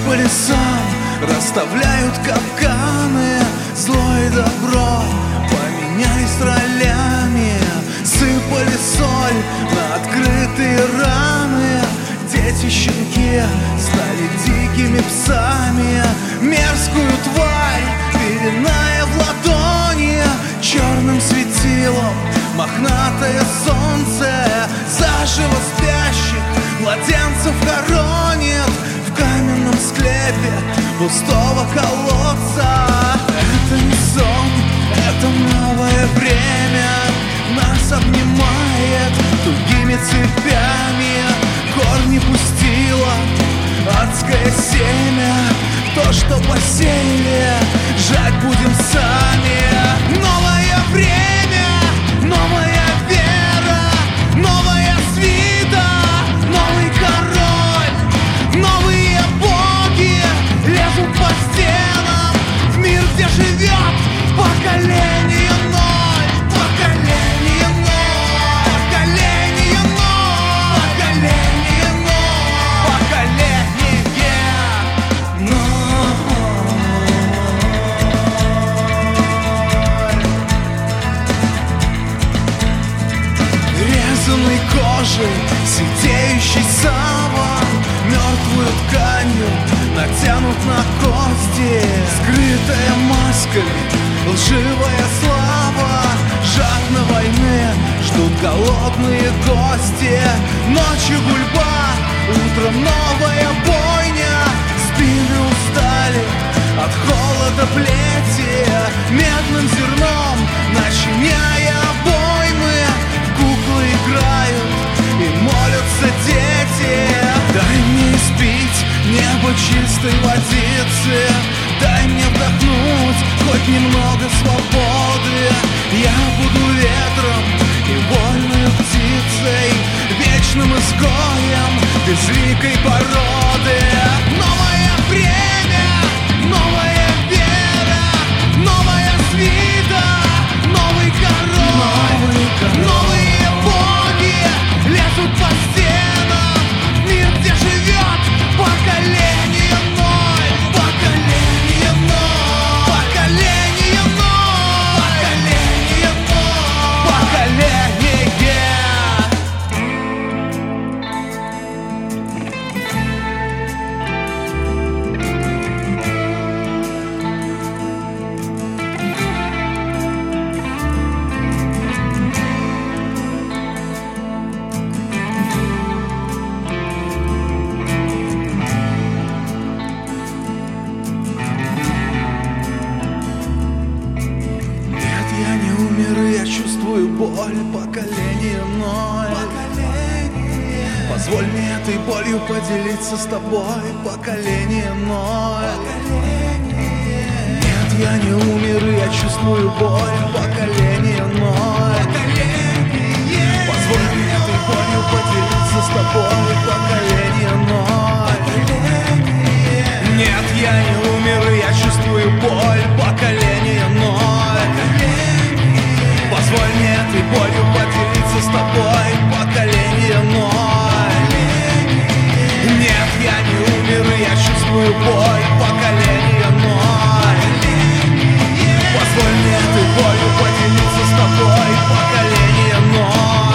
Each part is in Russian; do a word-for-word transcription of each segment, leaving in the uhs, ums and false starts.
по лесам расставляют капканы. Зло и добро поменялись ролями, сыпали соль на открытые раны. Дети-щенки стали дикими псами, мерзкую тварь пеленая в ладони. Черным светилом мохнатое солнце заживо спящих младенцев хоронит в каменном склепе пустого колодца. Это не сон, это новое время нас обнимает тугими цепями. Корни пустило адское семя, то, что посеяли, жать будем сами. Новое время, новая вера, новая свита, новый король, новые боги лезут по стенам в мир, где живет поколение ноль, поколение ноль, поколение ноль, поколение ноль, поколение ноль. Резаной кожей, сидеющий саван, мертвую тканью натянут на кости. Скрытая масками лживая слава, жадно войны ждут голодные гости. Ночью гульба, утром новая бойня, спины устали от холода плети. Медным зерном начиняя обоймы, куклы играют и молятся дети. Дай мне испить небо чистой водицы, дай мне вдохнуть хоть немного свободы. Я буду ветром и вольной птицей, вечным изгоем безликой породы. Новое время, новая вера, новая свита, новый король, новый король. Новые боги лезут по стенам в мир, где живет поколение ноль, поколение ноль, поколение ноль, поколение ноль, поколение. Нет, я не умер, и я чувствую боль, поколение ноль. Позволь мне этой болью поделиться с тобой, поколение ноль. Нет, я не умер, и я чувствую боль, поколение ноль. Позволь мне этой болью поделиться с тобой, поколение ноль. Нет, я не умер, и я чувствую боль, поколение ноль. Позволь мне этой болью поделиться с тобой, поколение ноль. Нет, я не умер, и я чувствую боль, поколение ноль. Позволь мне этой болью поделиться с тобой, поколение ноль.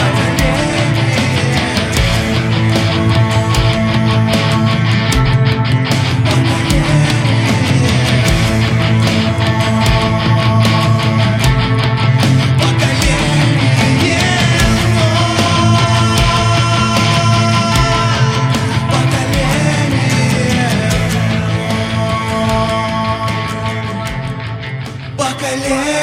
Поколение